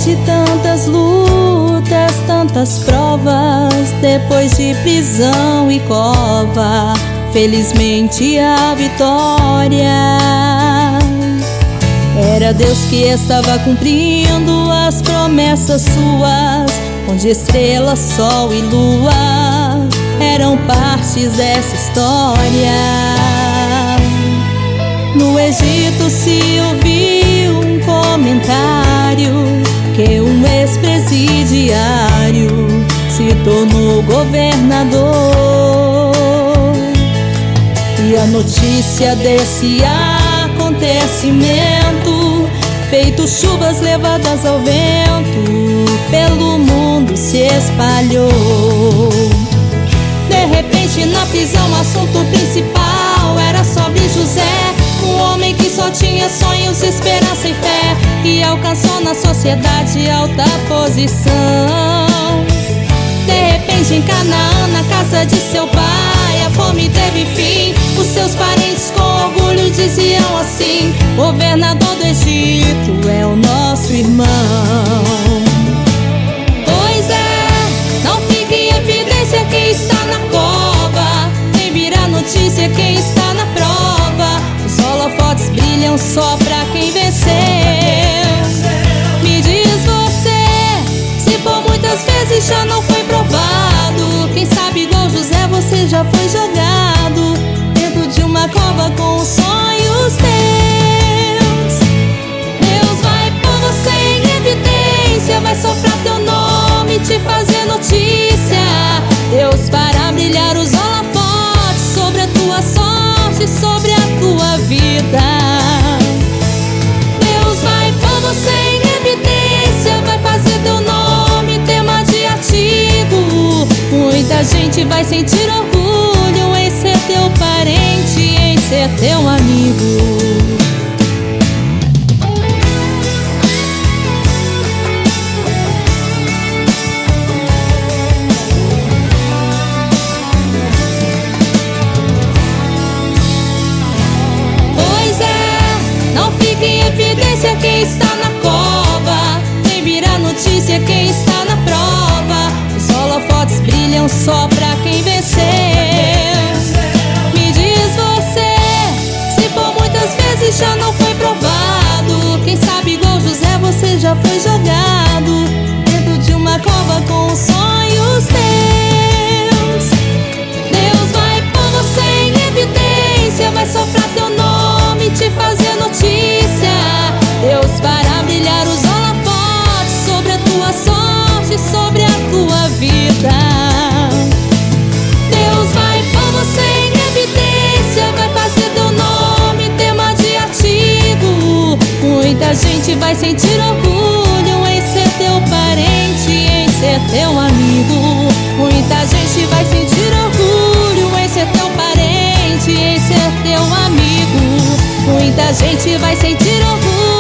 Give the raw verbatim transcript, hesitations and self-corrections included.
Depois de tantas lutas, tantas provas, depois de prisão e cova, felizmente a vitória. Era Deus que estava cumprindo as promessas suas, onde estrelas, sol e lua eram partes dessa história. No Egito se ouviu um comentário que um ex-presidiário se tornou governador. E a notícia desse acontecimento, feito chuvas levadas ao vento, pelo mundo se espalhou. De repente na prisão o assunto principal era sobre José, um homem que só tinha sonhos, esperança e fé, e alcançou na sociedade alta posição. De repente em Canaã, na casa de seu pai, a fome teve fim. Os seus parentes com orgulho diziam assim: governador do Egito é o nosso irmão. Pois é, não fique em evidência quem está na cova, nem vira notícia quem está na prova. Os holofotes brilham só pra quem venceu. Me diz você, se por muitas vezes já não foi provado, quem sabe igual José você já foi jogado dentro de uma cova com os sonhos teus. Deus vai pôr você em evidência, vai soprar teu nome, te fazer notícia. Deus fará brilhar os holofotes sobre a tua sorte, sobre a tua vida. Deus vai pôr você em evidência, vai fazer teu nome tema de artigo. Muita gente vai sentir orgulho em ser teu parente, em ser teu amigo. Evidência quem está na cova, nem vira notícia quem está na prova. Os holofotes brilham só pra quem venceu. Me diz você, se por muitas vezes já não foi provado, quem sabe igual José você já foi jogado dentro de uma cova com os sonhos teus. Deus vai pôr você em evidência, vai soprar teu nome, te fazer notícia. Deus fará brilhar os holofotes sobre a tua sorte, sobre a tua vida. Deus vai pôr você em evidência, vai fazer teu nome tema de artigo. Muita gente vai sentir orgulho em ser teu parente, em ser teu amigo. Muita gente vai sentir orgulho em ser teu parente, em ser teu amigo. Muita gente vai sentir orgulho